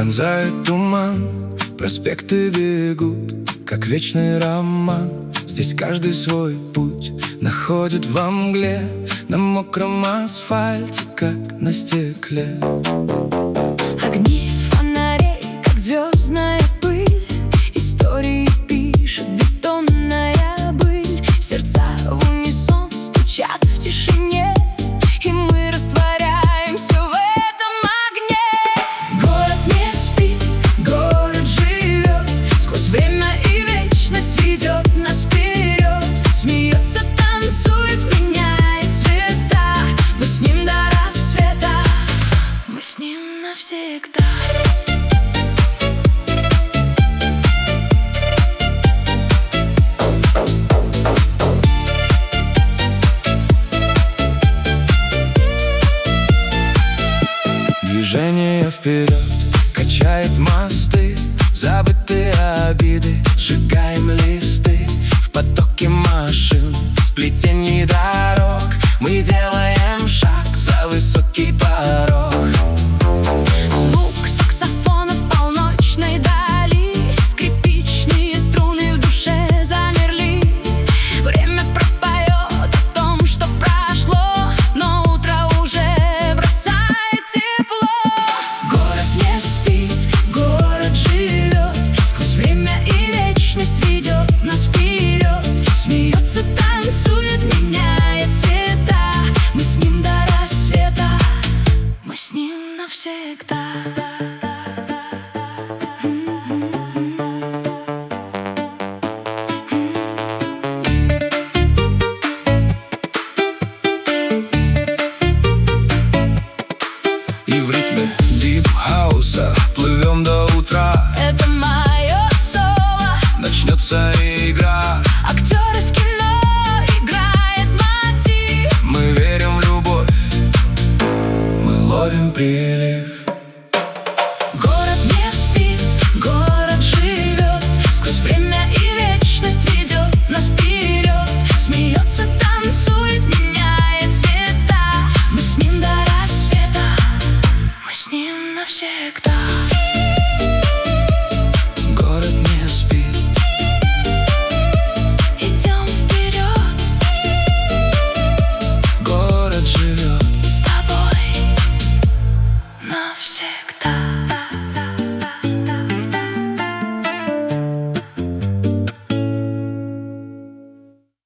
Пронзает туман, проспекты бегут, как вечный роман. Здесь каждый свой путь находит во мгле, на мокром асфальте, как на стекле. Огни фонарей, как звездная пыль, истории пишет бетонная быль. Сердца в унисон стучат в тишине, и мы растворяемся в этом огне. Город не спит, город живет, сквозь время и вечность ведет нас вперед. Смеется, танцует, меняет цвета, мы с ним до рассвета, мы с ним навсегда. Движение вперед качает мосты, забытые обиды, сжигаем листы. В потоке машин, сплетении дорог мы делаем шаг за высокий